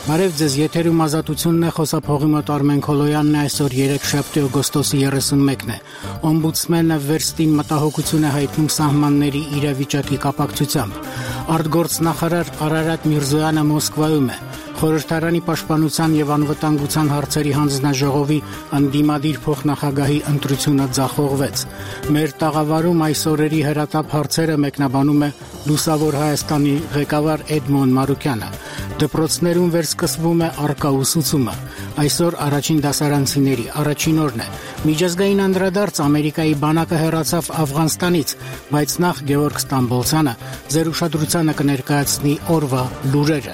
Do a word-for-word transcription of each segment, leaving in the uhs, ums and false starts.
Բարև ձեզ, եթերում ազատությունն է, խոսափողի մոտ Արմեն Քոլոյանն է, այսօր երեքշաբթի օգոստոսի երեսունմեկն է։ Օմբուդսմենը վերստին մտահոգություն է հայտնում սահմանների իրավիճակի կապակցությամբ։ Արտգործնախարար Արարատ Միրզոյանը Մոսկվայում է։ Խորհրդարանի պաշտպանության եւ անվտանգության հարցերի հանձնաժողովի անդիմադիր փոխնախագահի ընտրությունը ձախողվեց։ Մեր տաղավարում այս օրերի հրատապ հարցերը մեկնաբանում է Լուսավոր Հայաստանի ղեկավար Էդմոն Մարուկյանը։ Դպրոցներում վերսկսվում է առկա ուսուցումը։ Այսօր առաջին դասարանցիների առաջին օրն է։ Միջազգային անդրադարձ Ամերիկայի բանակը հեռացավ Աֆղանստանից, բայց նախ Գևորգ Ստամբոլցյանը ձեր ուշադրությանը կներկայացնի օրվա լուրերը։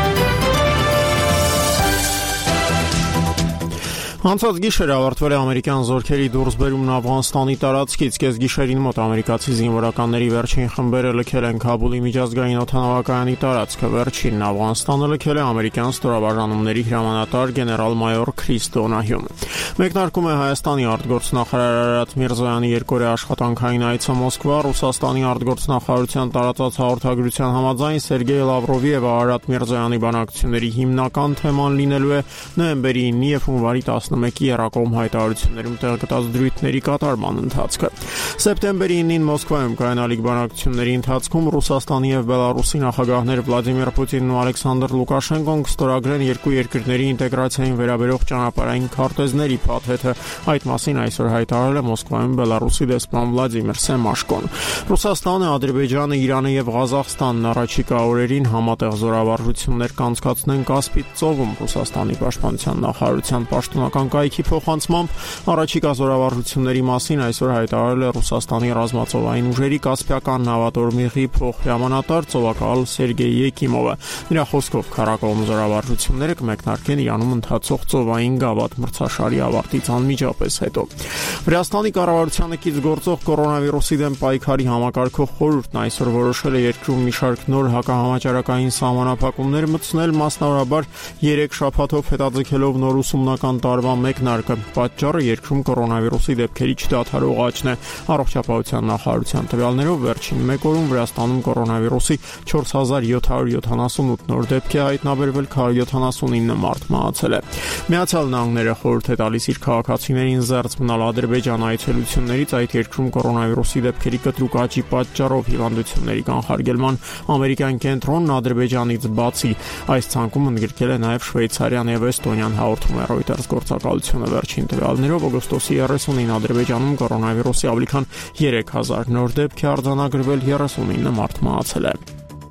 Անցած գիշեր ավարտվել է ամերիկյան զորքերի դուրսբերումն Աֆղանստանի տարածքից։ Կեսգիշերին մոտ ամերիկացի զինվորականների վերջին խմբերը լքել են Քաբուլի միջազգային օդանավակայանի տարածքը։ Վերջինն Աֆղանստանը լքել է ամերիկյան ստորաբաժանումների հրամանատար գեներալ-մայոր Քրիս Դոնահյուն։ Մեկնարկում է Հայաստանի արտգործնախարար Արարատ Միրզոյանի երկօրյա աշխատանքային այցը Մոսկվա։ Ռուսաստանի արտգործնախարարության տարածած հաղորդագրության համաձայն Սերգեյ Լավրովի եւ Արարատ Միրզոյանի բանակցությունների հիմնական թեման լինելու է նոյեմբերի ինը եւ հունվարի տասնմեկի երակոմ հայտարարություններում տեղգտած դրույթների կատարման ընթացքը։ Սեպտեմբերի ինին Մոսկվայում կայանալիք բանակցությունների ընթացքում Ռուսաստանի եւ Բելարուսի նախագահներ Վլադիմիր Պուտինն ու Ալեքսանդր Լուկաշենկոն կստորագրեն երկու երկրների ինտեգրացիային վերաբերող ճանապարհային քարտեզների փաթեթը։ Այդ մասին այսօր հայտարարել է Մոսկվայում Բելարուսի դեսպան Վլադիմիր Սեմաշկոն։ Ռուսաստանը, Ադրբեջանը, Իրանը եւ Ղազախստանն առաջիկա օրերին համատեղ զորավարժություններ կանցկացնեն Կասպից ծովում։ Ռուսաստանի պաշտպանության նախարարության պաշտոնական կայքի փոխանցմամբ առաջիկա զորավարժությունների մասին այսօր հայտարարել է Ռուսաստանի ռազմածովային ուժերի կասպիական նավատորմիղի փոխհրամանատար ծովակալ Սերգեյ Եկիմովը։ Նրա խոսքով քառակողմ զորավարժությունները կմեկնարկեն Իրանում ընթացող ծովային գավաթ մրցաշարի ավարտից անմիջապես հետո։ Վրաստանի կառավարությանը կից գործող կորոնավիրուսի դեմ պայքարի համակարգող խորհուրդն այսօր որոշել է երկրում մի շարք նոր հակահամաճարակային սահմանափակումներ մտցնել, մասնավորաբար երեք շաբաթով հետաձգելով նոր ուսումնական տարվա մեկնարկը։ Պատճառը երկրում կորոնավիրուսի դեպքերի չդադարող աճն է։ Առողջապահության նախարարության տվյալներով վերջին մեկ օրում Վրաստանում կորոնավիրուսի չորս հազար յոթ հարյուր յոթանասունութ նոր դեպք է հայտնաբերվել, քառ յոթանասունինը մարդ մահացել է։ Միացյալ Նահանգները խորհուրդ է տալիս իր քաղաքացիներին զերծ մնալ Ադրբեջան այցելություններից, այդ երկրում կորոնավիրուսի դեպքերի կտրուկ աճի պատճառով հիվանդությունների կանխարգելման ամերիկյան կենտրոնն Ադրբեջանից բացի այս ցանկում ընդգրկել է նաև Շվեյցարիան եւ Էստոնիան, հաղորդում է Reuters գործակալությունը։ Վերջին տվյալներով օգոստոսի երեսունին Ադրբեջանում կորոնավիրուսի ավելի քան երեք հազար նոր դեպք է արձանագրվել, երեսունինը մարդ մահացել է։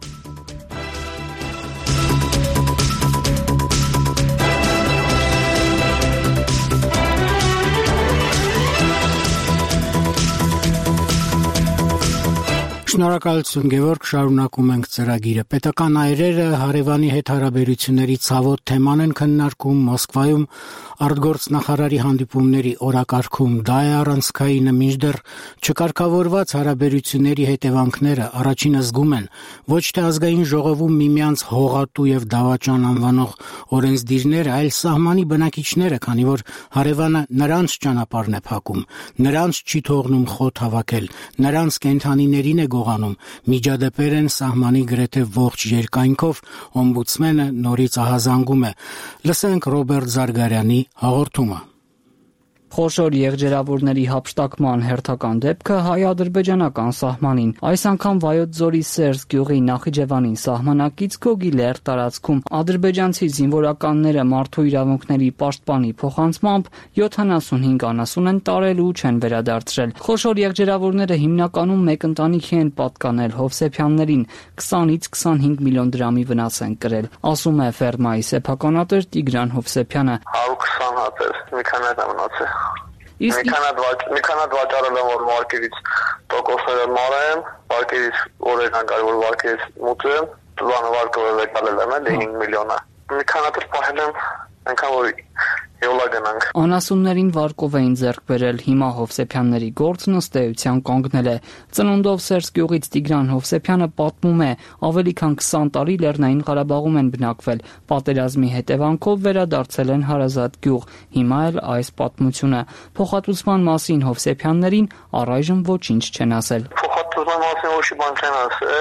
Շնորհակալություն Գևորգ, շարունակում ենք ծրագիրը։ Պետական այրերը հարևանի հետ հարաբերությունների ցավոտ թեման են քննարկում Մոսկվայում արտգործնախարարի հանդիպումների օրակարգում։ Դա է առանցքայինը, մինչդեռ չկարգավորված հարաբերությունների հետևանքները առաջինը զգում են ոչ թե ազգային ժողովում միմյանց հողատու եւ դավաճան անվանող օրենսդիրները, այլ սահմանի բնակիչները, քանի որ հարևանը նրանց ճանապարհն է փակում, նրանց չի թողնում խոտ հավաքել, նրանց կենդանիներին է գողանում, միջադեպեր են սահմանի գրեթե ողջ երկայնքով, օմբուդսմենը նորից ահազանգում է։ Լսենք Ռոբերտ Զարգարյանի հաղորդումը։ Խոշոր եղջերավորների հափշտակման հերթական դեպքը հայ-ադրբեջանական սահմանին։ Այս անգամ Վայոց ձորի Սերժ գյուղի Նախիջևանի սահմանակից Գոգի լեռ տարածքում ադրբեջանցի զինվորականները մարդու իրավունքների պաշտպանի փոխանցմամբ յոթանասունհինգ անասուն են տարել ու չեն վերադարձրել։ Խոշոր եղջերավորները հիմնականում մեկ ընտանիքի են պատկանել Հովսեփյաններին, քսանից քսանհինգ միլիոն դրամի վնաս են կրել, ասում է ֆերմայի սեփականատեր Տիգրան Հովսեփյանը։ հարյուր քսան հատ մի քանի հատ մնացել։ Իսկ մի քանի վաճառել եմ, որ վարկերից տոկոսները մարեմ, վարկերից օրենքան կար, որ վարկերից մուծեմ, տվանը վարկը վեկալել եմ, էլի հինգ միլիոնը։ Մի քանի հատ պահել եմ, այնքան որ յոլա գնանք։ Անասուններին վարկով էին ձեռք բերել, հիմա Հովսեփյանների գործն ըստ էության կանգնել է։ Ծնունդով Սերժ գյուղից Տիգրան Հովսեփյանը պատմում է, ավելի քան քսան տարի Լեռնային Ղարաբաղում են բնակվել, պատերազմի հետևանքով վերադարձել են հարազատ գյուղ, հիմա էլ այս պատմությունը։ Փոխհատուցման մասին Հովսեփյաններին առայժմ ոչինչ չեն ասել։ Փոխհատուցման մասին ոչինչ բան չեն ասել,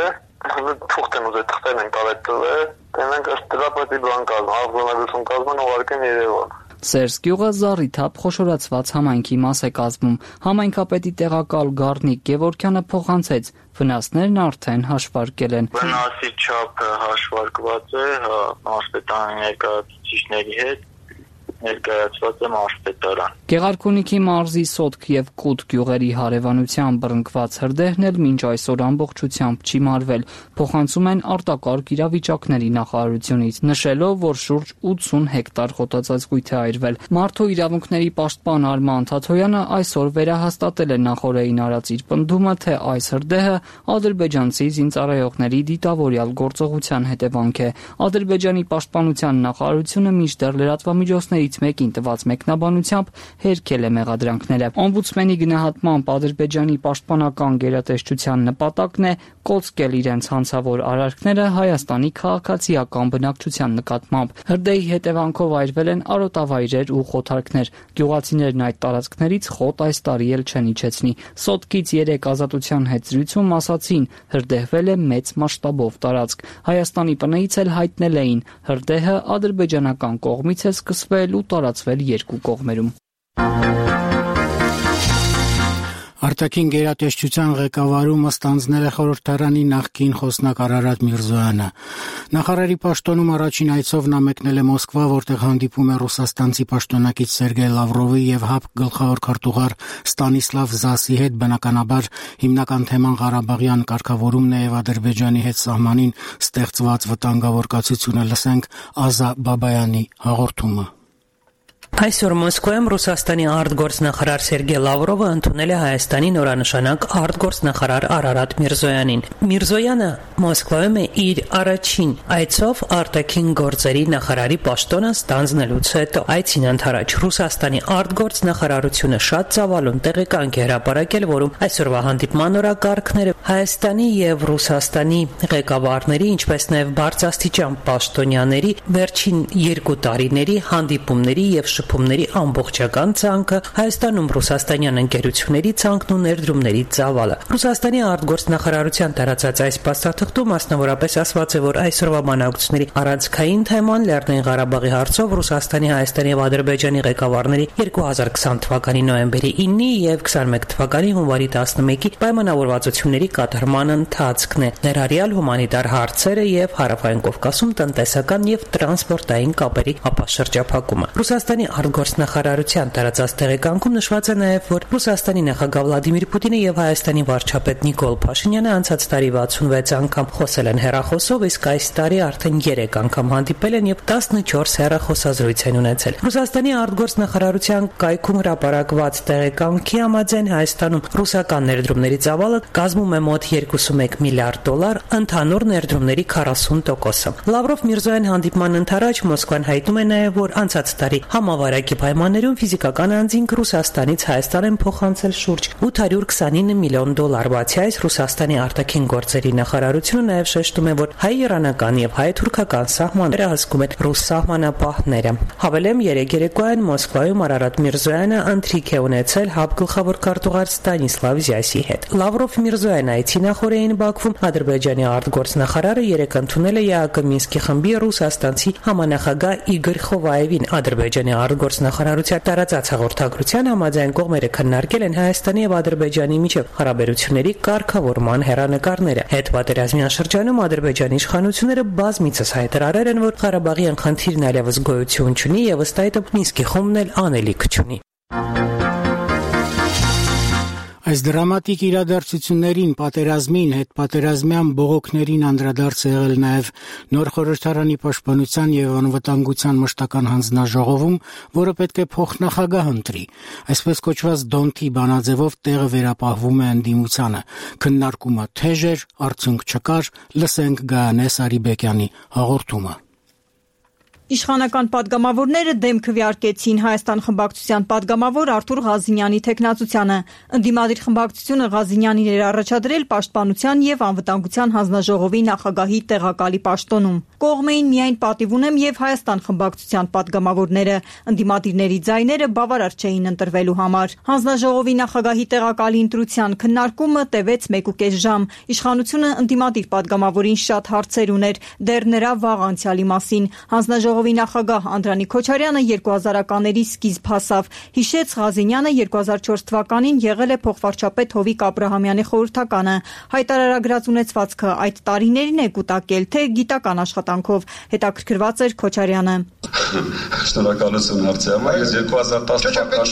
թուղթ են ուզել, թղթեր են կարել տվել, դրանք ըստ դրա պետք է բան կազմեն, աղբոնագրություն կազմեն ուղարկեն Երևան։ Սերժ գյուղը զառիթափ խոշորացված համայնքի մաս է կազմում։ Համայնքապետի տեղակալ Գառնիկ Գևորգյանը փոխանցեց, վնասներն արդեն հաշվարկել են։ Վնասի չափը հաշվարկված է, հա, մարզպետարանի ներկայացուցիչների հետ ներկայացված է մարզպետարան։ Գեղարքունիքի մարզի Սոտք եւ Կուտ գյուղերի հարևանության բռնկված հրդեհն էլ մինչ այսօր ամբողջությամբ չի մարվել, փոխանցում են արտակարգ իրավիճակների նախարարությունից, նշելով, որ շուրջ ութսուն հեկտար խոտածածկույթ է այրվել։ Մարդու իրավունքների պաշտպան Արման Թաթոյանը այսօր վերահաստատել է նախորդին արած իր պնդումը, թե այս հրդեհը ադրբեջանցի զինծառայողների դիտավորյալ գործողության հետևանք է։ Ադրբեջանի պաշտպանության նախարարությունը մինչդեռ լրատվամիջոցներից մեկին տված մեկնաբանությամբ հերքել է մեղադրանքները։ Օմբուդսմենի գնահատմամբ Ադրբեջանի պաշտպանական գերատեսչության նպատակն է կոծկել իրենց հանցավոր արարքները Հայաստանի քաղաքացիական բնակչության նկատմամբ։ Հրդեհի հետևանքով այրվել են արոտավայրեր ու խոթարքներ։ Գյուղացիներն այդ տարածքներից խոտ այս տարի էլ չեն իջեցնի։ Սոտկից երեք ազատության հետ զրույցում ասացին, հրդեհվել է մեծ մասշտաբով տարածք։ Հայաստանի ՊՆ-ից էլ հայտնել էին, հրդեհը ադրբեջանական կողմից է սկսվել ու տարածվել երկու կողմերում։ Արտաքին գերատեսչության ղեկավարումը ստանձնել է խորհրդարանի նախկին խոսնակ Արարատ Միրզոյանը։ Նախարարի պաշտոնում առաջին այցով նա մեկնել է Մոսկվա, որտեղ հանդիպում է ռուսաստանցի պաշտոնակից Սերգեյ Լավրովի եւ ՀԱՊԿ գլխավոր քարտուղար Ստանիսլավ Զասի հետ, բնականաբար հիմնական թեման Ղարաբաղյան կարգավորումն է եւ Ադրբեջանի հետ սահմանին ստեղծված վտանգավոր կացությունը։ Լսենք Ազա Բաբայանի հաղորդումը։ Այսօր Մոսկվայում Ռուսաստանի արտգործնախարար Սերգեյ Լավրովը ընդունել է Հայաստանի նորանշանակ արտգործնախարար Արարատ Միրզոյանին։ Միրզոյանը Մոսկվայում է իր առաջին այցով արտաքին գործերի նախարարի պաշտոնը ստանձնելուց հետո։ Այցին ընդառաջ Ռուսաստանի արտգործնախարարությունը շատ ծավալուն տեղեկանք է հրապարակել, որում այսօրվա հանդիպման օրակարգները Հայաստանի եւ Ռուսաստանի ղեկավարների, ինչպես նաեւ բարձրաստիճան պաշտոնյաների վերջին երկու տարիների հանդիպումների եւ շփումների ամբողջական ցանկը, Հայաստանում ռուսաստանյան ընկերությունների ցանկն ու ներդրումների ծավալը։ Ռուսաստանի արտգործնախարարության տարածած այս փաստաթղթում մասնավորապես ասված է, որ այսօրվա բանակցությունների առանցքային թեման Լեռնային Ղարաբաղի հարցով Ռուսաստանի, Հայաստանի եւ Ադրբեջանի ղեկավարների երկու հազար քսան թվականի նոյեմբերի ինի եւ քսաներկու թվականի հունվարի տասնմեկի պայմանավորվածությունների կատարման ընթացքն է, ներառյալ հումանիտար հարցերը եւ Հարավային Կովկասում տնտեսական եւ տրանսպորտային կապերի ապաշրջափակումը։ Ռուսաստանի արտգործնախարարության տարածած տեղեկանքում նշված է նաև, որ Ռուսաստանի նախագահ Վլադիմիր Պուտինը եւ Հայաստանի վարչապետ Նիկոլ Փաշինյանը անցած տարի վաթսունվեց անգամ խոսել են հեռախոսով, իսկ այս տարի արդեն երեք անգամ հանդիպել են եւ տասնչորս հեռախոսազրույց են ունեցել։ Ռուսաստանի արտգործնախարարության կայքում հրապարակված տեղեկանքի համաձայն Հայաստանում ռուսական ներդրումների ծավալը կազմում է մոտ երկուսունմեկ միլիարդ դոլար, ընդհանուր ներդրումների քառասուն տոկոսը։ Լավրով Միրզոյան հանդիպման ընթരാճ Մոսկվան հայտնում է նաև, որ անցած տարի համավարակի պայմաններում ֆիզիկական անձինք Ռուսաստանից Հայաստան են փոխանցել շուրջ ութ հարյուր քսանինը միլիոն դոլար։ Բացի այս, Ռուսաստանի արտաքին գործերի նախարարությունը նաև շեշտում է, որ հայ-իրանական եւ հայ-թուրքական սահմանները հսկում են ռուս սահմանապահները։ Հավելեմ, երեք երեկոյան Մոսկվայում Արարատ Միրզոյանը ընթրիք է ունեցել ՀԱՊԿ գլխավոր քարտուղար Ստանիսլավ Զյասի հետ։ Լավրով Միրզոյան այցի նախորդին Բաքվում Ադրբեջանի արտգործնախարարը երեկ ընդունել է ԵԱԿ Մինսկի խմբի ռուսաստանցի համանախագահ Իգոր Խովայևին։ Ադրբեջանի արտգործնախարարության տարածած հաղորդագրության համաձայն կողմերը քննարկել են Հայաստանի եւ Ադրբեջանի միջև հարաբերությունների կարգավորման հեռանկարները։ Հետպատերազմյան շրջանում Ադրբեջանի իշխանությունները բազմիցս հայտարարել են, որ Ղարաբաղյան խնդիրն այլևս գոյություն չունի եւ ըստ այդմ Մինսկի խումբն էլ անելիք չունի։ Այս դրամատիկ իրադարձություններին, պատերազմին, հետպատերազմյան բողոքներին անդրադարձ է եղել նաև նոր խորհրդարանի պաշտպանության եւ անվտանգության մշտական հանձնաժողովում, որը պետք է փոխնախագահ ընտրի։ Այսպես կոչված Դոնթի բանաձևով տեղը վերապահվում է ընդդիմությանը։ Քննարկումը թեժ էր, արդյունք չկար, լսենք Գայանե Սարիբեկյանի հաղորդումը։ Իշխանական падգամավորները դեմ քվեարկեցին Հայաստան խմբակցության падգամավոր Արթուր Ղազինյանի թեկնածությանը։ Ընդդիմադիր խմբակցությունը Ղազինյանին էր առաջադրել Պաշտպանության և անվտանգության հանձնաժողովի նախագահի տեղակալի պաշտոնում։ Կողմ էին միայն պատիվ ունեմ և Հայաստան խմբակցության падգամավորները, ընդդիմադիրների ձայները բավարար չէին ընտրվելու համար։ Հանձնաժողովի նախագահի տեղակալի ընտրության քննարկումը տևեց մեկուկես ժամ։ Իշխանությունը ընդդիմադիր падգամավորին շատ հարցեր ուներ, դեռ նրա վաղ անցյալի մասին։ Հանձնաժողովի նախագահ Անդրանիկ Քոչարյանը երկու հազարականների սկիզբ հասավ, հիշեց Ղազինյանը երկու հազար չորս թվականին եղել է փոխվարչապետ Հովիկ Աբրահամյանի խորհրդականը, հայտարարագրած ունեցվածքը այդ տարիներին է կուտակել, թե գիտական աշխատանքով, հետաքրքրված էր Քոչարյանը։ Շնորհակալություն հարցի համար, ես երկու հազար տասը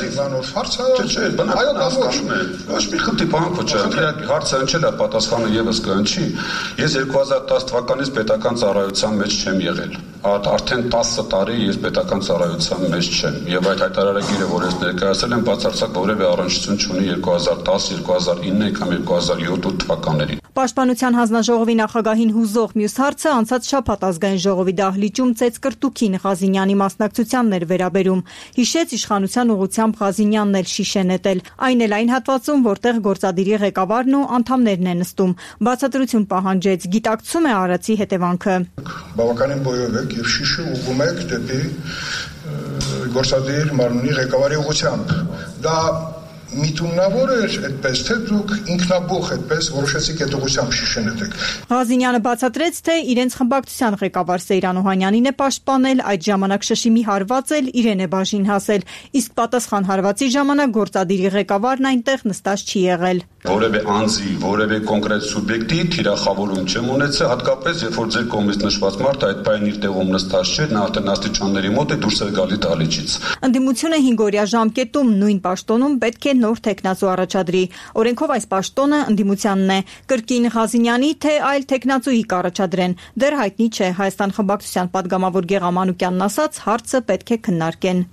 թվականից պետական ծառայության մեջ չեմ եղել։ Արդեն տասը տարի ես պետական ծառայության մեջ չեմ եւ այդ հայտարարագիրը, որ ես ներկայացրել եմ, բացարձակ որևէ առնչություն չունի երկու հազար տասը, երկու հազար ինը կամ երկու հազար յոթ թվականներին։ Պաշտպանության հանձնաժողովի նախագահին հուզող մյուս հարցը անցած շաբաթ ազգային ժողովի դահլիճում ծեծկրտուքին Ղազինյանի մասնակցությանն էր վերաբերում։ Հիշեց իշխանության ուղղությամբ Ղազինյանն էլ շիշ է նետել, այն էլ այն հատվածում, որտեղ գործադիրի ղեկավարն ու անդամներն են նստում։ Բացատրություն պահանջեց, գիտակցում է արածի հետևանքը։ Բավականին բոյով եք եւ շիշը ուղղում եք դեպի գործադիր մարմնի ղեկավարի ուղղությամբ։ Դա միտումնավոր էր այդպես, թե դուք ինքնաբուխ այդպես որոշեցիք այդ ուղղությամբ շիշը նետեք։ Ղազինյանը բացատրեց, թե իրենց խմբակցության ղեկավար Սեյրան Օհանյանին է պաշտպանել, այդ ժամանակ շշի մի հարված էլ իրեն է բաժին հասել, իսկ պատասխան հարվածի ժամանակ գործադիրի ղեկավարն այնտեղ նստած չի եղել։ Որևէ անձի, որևէ կոնկրետ սուբյեկտի թիրախավորում չեմ ունեցել, հատկապես երբ որ ձեր կողմից նշված մարդը այդ պահին իր տեղում նստած չէ, նա արդեն աստիճանների մոտ է դուրս է գալի դահլիճից։ Ընդդիմությունը հինգօրյա ժամկետում նույն պաշտոնում պետք է նոր թեկնածու առաջադրի։ Օրենքով այս պաշտոնը ընդդիմությանն է։ Կրկին Ղազինյանի, թե այլ թեկնածուի կառաջադրեն։ Դեռ հայտնի չէ, Հայաստան խմբակցության падգամավոր Գեգամ Մանուկյանն ասաց, հարցը պետք է քննարկեն։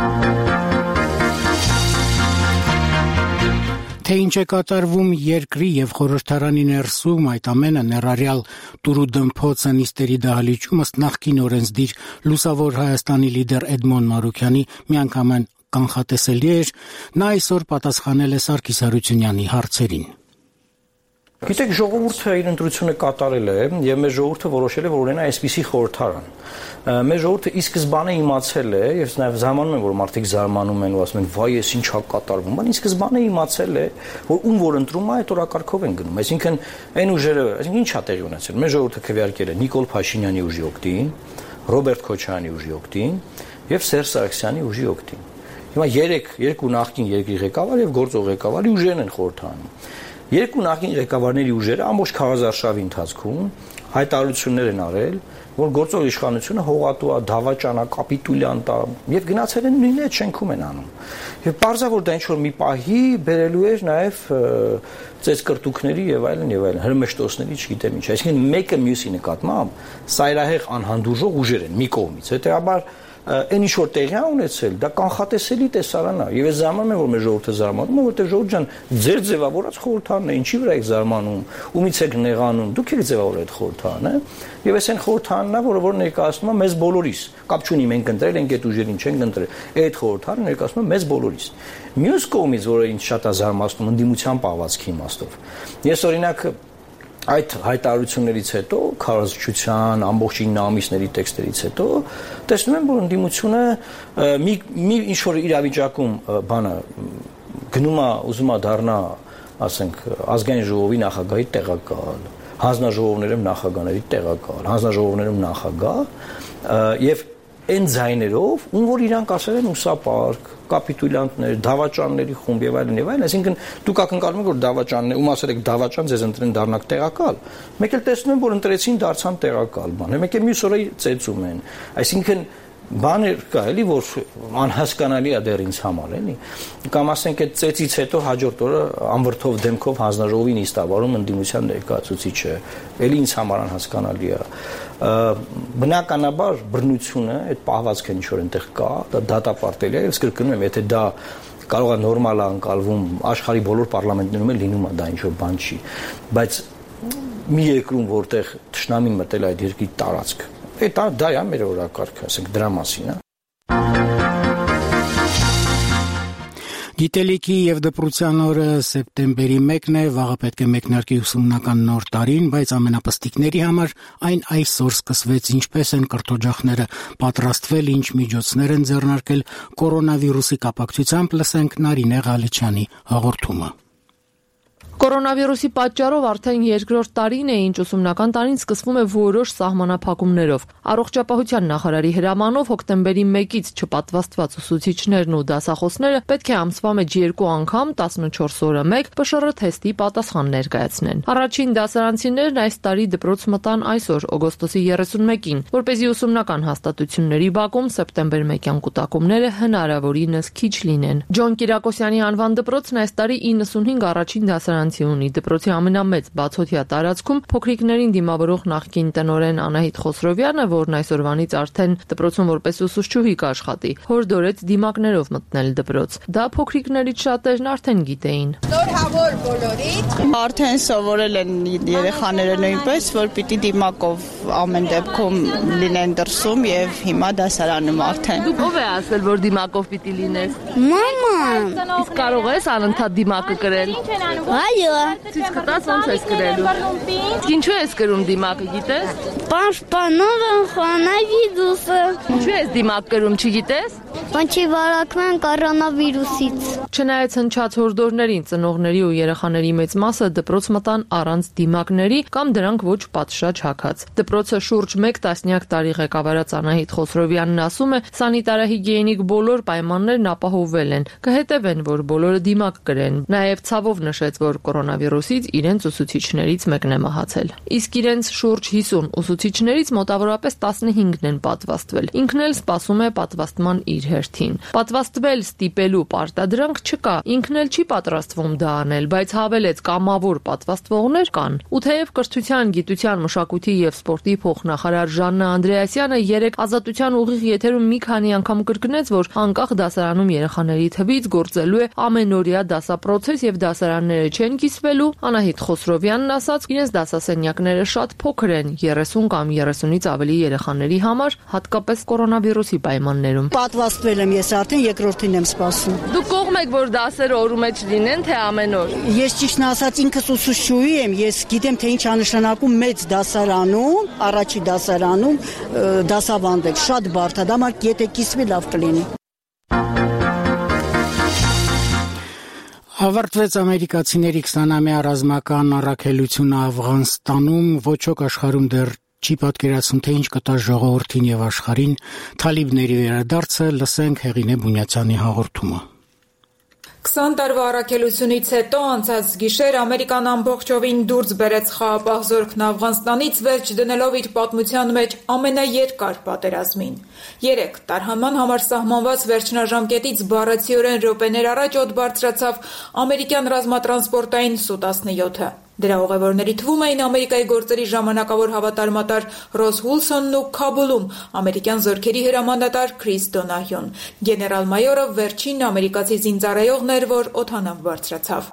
Թե ինչ է կատարվում երկրի եւ խորհրդարանի ներսում, այդ ամենը ներառյալ տուրու դմփոցը նիստերի դահլիճում ըստ նախկին օրենսդիր Լուսավոր Հայաստանի լիդեր Էդմոն Մարուկյանի միանգամայն կանխատեսելի էր, նա այսօր պատասխանել է Սարգիս Հարությունյանի հարցերին։ Գիտեք, ժողովուրդը իր ընտրությունը կատարել է եւ մեր ժողովուրդը որոշել է, որ ունենա այսպիսի խորհրդարան։ Մեր ժողովուրդը ի սկզբանե իմացել է, եւ նաեւ զարմանում եմ, որ մարդիկ զարմանում են ու ասում են՝ «Վայ, ես ինչա կատարվում»։ Բայց ի սկզբանե իմացել է, որ ում որ ընտրում է, այդ օրակարգով են գնում։ Այսինքն այն ուժերը, այսինքն ինչա տեղի ունեցել։ Մեր ժողովուրդը քվեարկել է Նիկոլ Փաշինյանի ուժի օգտին, Ռոբերտ Քոչարյանի ուժի օգտին եւ Սերժ Սարգսյանի ուժի օգտին։ Հիմա երեք երկու նախկին երկրի ղեկավար եւ գործող ղեկավարի ուժերն են խորհրդանում։ Երկու նախկին ղեկավարների ուժերը ամբողջ քարոզարշավի ընթացքում հայտարարություններ են արել, որ գործող իշխանությունը հողատու է, դավաճան է, կապիտուլյանտ է եւ գնացել են նույն այդ շենքում են անում։ Եվ պարզա որ դա ինչ որ մի պահի բերելու էր նաեւ ծեծկրտուքների եւ այլն եւ այլն հրմշտոցների, չգիտեմ ինչ։ Այսինքն մեկը մյուսի նկատմամբ սայրահեղ անհանդուրժող ուժեր են մի կողմից։ Հետեւաբար այն ինչ որ տեղի ունեցել, դա կանխատեսելի տեսարան է։ Եվ ես զարմանում եմ, որ մեր ժողովուրդը զարմանում է, որտեղ ժողովուրդ ջան, ձեր ձևավորած խորհրդանն է, ինչի վրա եք զարմանում, ումից եք նեղանում, դուք եք ձևավորել այդ խորհրդանը, եւ այս այն խորհրդանն է, որը որ ներկայացնում է մեզ բոլորիս։ Կապ չունի մենք ընտրել ենք այդ ուժերին, չենք ընտրել։ Այդ խորհրդանը ներկայացնում է մեզ բոլորիս։ Մյուս կողմից, որը ինձ շատ է զարմացնում ընդդիմության պահվածքի իմաստով։ Ես օրինակ այդ հայտարարություններից հետո քարոզչության ամբողջին ամիսների տեքստերից հետո տեսնում եմ որ ընդդիմությունը մի մի ինչ որ իրավիճակում բանը գնում է ուզում է դառնա ասենք ազգային ժողովի նախագահի տեղակալ հանձնաժողովներում նախագահների տեղակալ հանձնաժողովներում նախագահ եւ այն ձայներով ում որ իրանք ասել են ուսապարկ կապիտուլյանտներ, դավաճանների խումբ եւ այլն եւ այլն, այսինքն դուք ակնկալում եք որ դավաճաններ, ում ասել եք դավաճան ձեզ ընտրեն դառնաք տեղակալ, մեկ էլ տեսնում են որ ընտրեցին դարձան տեղակալ, բան, մեկ էլ մյուս օրը ծեծում են, այսինքն բաներ կա էլի որ անհասկանալի է դեռ ինձ համար էլի կամ ասենք այդ ծեծից հետո հաջորդ օրը անվրդով դեմքով հանձնաժողովի նիստավարում ընդդիմության ներկայացուցիչը էլի ինձ համար անհասկանալի է բնականաբար բռնությունը այդ պահվածքը ինչ որ այնտեղ կա դա դատապարտելի է ես կրկնում եմ եթե դա կարող է նորմալ անցալվում աշխարհի բոլոր պարլամենտներում էլ լինում է դա ինչ որ բան չի բայց մի երկրում որտեղ թշնամին մտել այդ երկրի տարածք Դա դա է մեր օրակարգը, ասենք դրա մասին, հա։ Գիտելիքի եւ դպրոցյան օրը սեպտեմբերի մեկն է, վաղը պետք է մեկնարկի ուսումնական նոր տարին, բայց ամենապստիկների համար այն այսօր սկսվեց, ինչպես են կրթօջախները պատրաստվել, ինչ միջոցներ են ձեռնարկել կորոնավիրուսի կապակցությամբ, լսենք Նարինե Ղալիչյանի հաղորդումը։ Կորոնավիրուսի պատճառով արդեն երկրորդ տարին է, ինչ ուսումնական տարին սկսվում է որոշ սահմանափակումներով։ Առողջապահության նախարարի հրամանով հոկտեմբերի մեկից չպատվաստված ուսուցիչներն ու դասախոսները պետք է ամսվա մեջ երկու անգամ տասնչորս օրը մեկ Պ Շ Ռ թեստի պատասխան ներկայացնեն։ Առաջին դասարանցիներն այս տարի դպրոց մտան այսօր, օգոստոսի երեսունմեկին, որպեսզի ուսումնական հաստատությունների բակում սեպտեմբեր մեկյան կուտակումները հնարավորինս քիչ լինեն։ Ջոն Կիրակոսյանի անվան դպրոցն այս տարի իննսունհինգ առաջին դասարանցի ունի։ Դպրոցի ամենամեծ բացօթյա տարածքում փոքրիկներին դիմավորող նախկին տնօրեն Անահիտ Խոսրովյանը, որն այսօրվանից արդեն դպրոցում որպես ուսուցչուհի կաշխատի, հորդորեց դիմակներով մտնել դպրոց։ Դա փոքրիկներից շատերն արդեն գիտեին։ Շնորհավոր բոլորիդ։ Արդեն սովորել են երեխաները նույնպես, որ պիտի դիմակով ամեն դեպքում լինեն դրսում եւ հիմա դասարանում արդեն։ Դու ով է ասել, որ դիմակով պիտի լինես։ Մաման։ Իսկ կարող ես անընդհատ դիմակը կրել։ Այո։ Ցույց կտաս ոնց ես գրելու։ Ինչու ես գրում դիմակը, գիտես։ Պաշտպանող կորոնավիրուսը։ Ինչու ես դիմակ գրում, չգիտես։ Ոնչի վարակվեն կորոնավիրուսից։ Չնայած հնչած հորդորներին, ծնողների ու երեխաների մեծ մասը դպրոց մտան առանց դիմակների կամ դրանք ոչ պատշաճ հագած։ Դպրոցը շուրջ մեկ տասնյակ տարի ղեկավարած Անահիտ Խոսրովյանն ասում է, սանիտարահիգիենիկ բոլոր պայմաններն ապահովվել են, կհետևեն, որ բոլորը դիմակ կրեն։ Նաև ցավով նշեց, որ կորոնավիրուսից իրենց ուսուցիչներից մեկն է մահացել։ Իսկ իրենց շուրջ հիսուն ուսուցիչներից մոտավորապես տասնհինգն են պատվաստվել։ Ինքն էլ սպասում է պատվաստման իր հերթին։ Պատվաստվել ստիպելու պարտադրանք չկա, ինքն էլ չի պատրաստվում դա անել, բայց հավելեց կամավոր պատվաստվողներ կան։ Ու թեև կրթության, գիտության, մշակույթի եւ սպորտի փոխնախարար Ժաննա Անդրեասյանը երեք Ազատության ուղիղ եթերում մի քանի անգամ կրկնեց, որ անկախ դասարանում երեխաների թվից գործելու է ամենօրյա դասապրոցես եւ դասարանները չեն կիսվելու, Անահիտ Խոսրովյանն ասաց, իրենց դասասենյակները շատ փոքր են, երեսուն կամ երեսունից ավելի երեխաների համար, հատկապես կորոնավիրուսի պայմաններում։ Պատվաստվել եմ ես արդեն երկրորդին եմ սպասում։ Դուք կողմ եք, որ դասերը օրու մեջ լինեն, թե ամեն օր։ Ես ճիշտն ասած ինքս ուսուցչուհի եմ, ես գիտեմ թե ինչ անշանակում մեծ դասարանում, առաջի դասարանում դասավանդել, շատ բարդ է, դա մարդ եթե կիսվի լավ կլինի։ Ավարտվեց ամերիկացիների քսանամյա ռազմական առաքելությունը Աֆղանստանում, ոչ ոք աշխարհում դեռ չի պատկերացնում, թե ինչ կտա ժողովրդին եւ աշխարհին թալիբների վերադարձը, լսենք Հեղինե Բունյացյանի հաղորդումը։ քսան տարվա առաքելությունից հետո անցած գիշեր Ամերիկան ամբողջովին դուրս բերեց խաղապահ զորքն Աֆղանստանից, վերջ դնելով իր պատմության մեջ ամենաերկար պատերազմին։ Երեք տարհանման համար սահմանված վերջնաժամկետից բառացիորեն րոպեներ առաջ օդ բարձրացավ ամերիկյան ռազմատրանսպորտային Սու տասնյոթը։ Դրա ուղևորների թվում էին Ամերիկայի գործերի ժամանակավոր հավատարմատար Ռոս Ուիլսոնն ու Քաբուլում ամերիկյան զորքերի հրամանատար Քրիս Դոնահյուն։ Գեներալ-մայորը վերջին ամերիկացի զինծառայողն էր, որ օդանավ բարձրացավ։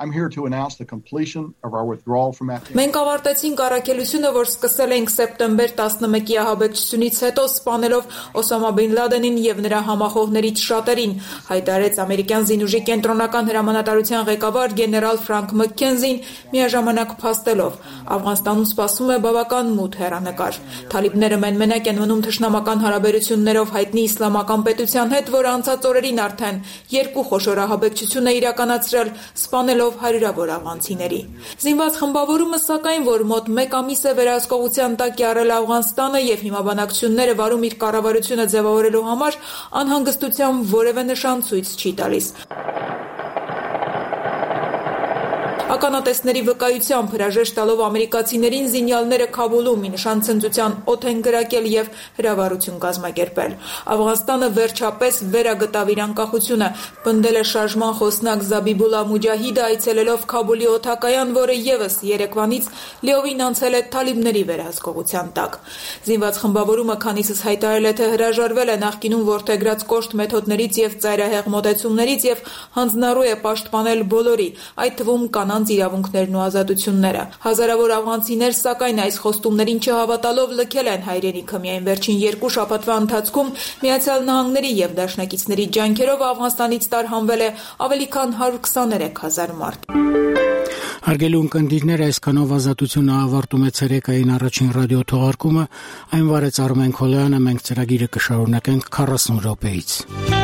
Մենք ավարտեցինք առաքելությունը, որ սկսել էինք սեպտեմբեր տասնմեկի ահաբեկչությունից հետո, սպանելով Օսամա բին Լադենին եւ նրա համախոհներից շատերին, հայտարարեց ամերիկյան զինուժի կենտրոնական հրամանատարության ղեկավար գեներալ Ֆրանկ Մաքքենզին միաժամանակ փաստելով։ Աֆղանստանում սպասում է բավական մութ հեռանկար։ Թալիբները մենմենակ են մնում թշնամական հարաբերություններով հայտնի իսլամական պետության հետ, որ անցած օրերին արդեն երկու խոշոր ահաբեկչություն է իրականացրել, սպանելով հարյուրավոր աֆղանցիների։ Զինված խմբավորումը, սակայն, որ մոտ մեկ ամիս է վերահսկողության տակ է առել Աֆղանստանը եւ հիմա բանակցությունները վարում իր կառավարությունը ձևավորելու համար, անհանգստության որևէ նշան ցույց չի տալիս։ Ականատեսների վկայությամբ հրաժեշտ տալով ամերիկացիներին զինյալները Քաբուլում մի նշան ցնծության օդ են կրակել եւ հրավառություն կազմակերպել։ Աֆղանստանը վերջապես վերագտավ իր անկախությունը, պնդել է շարժման խոսնակ Զաբիբուլա Մուջահիդը, այցելելով Քաբուլի օդակայան, որը եւս երեկվանից լիովին անցել է թալիբների վերահսկողության տակ։ Զինված խմբավորումը քանիսս հայտարարել է, թե հրաժարվել է նախկինում որդեգրած կոշտ մեթոդներից եւ ծայրահեղ մոտեցումներից եւ հանձնառու է պաշտպանել բոլորի, այդ թվում կանանց մարդկանց իրավունքներն ու ազատությունները։ Հազարավոր աֆղանցիներ, սակայն, այս խոստումներին չհավատալով լքել են հայրենիքը։ Միայն վերջին երկու շաբաթվա ընթացքում Միացյալ Նահանգների եւ դաշնակիցների ջանքերով Աֆղանստանից տարհանվել է ավելի քան հարյուր քսաներեք հազար մարդ։ Հարգելի ունկնդիրներ, այսքանով ազատությունը ավարտում է ցերեկային առաջին ռադիո թողարկումը, այն վարեց Արմեն Քոլյանը, մենք ծրագիրը կշարունակենք քառասուն րոպեից։